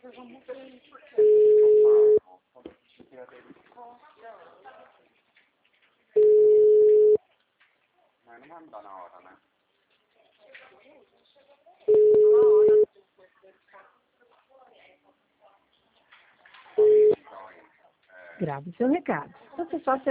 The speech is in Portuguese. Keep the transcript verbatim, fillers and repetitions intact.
Mas não vai mudar na hora, né? Grave seu recado. Você só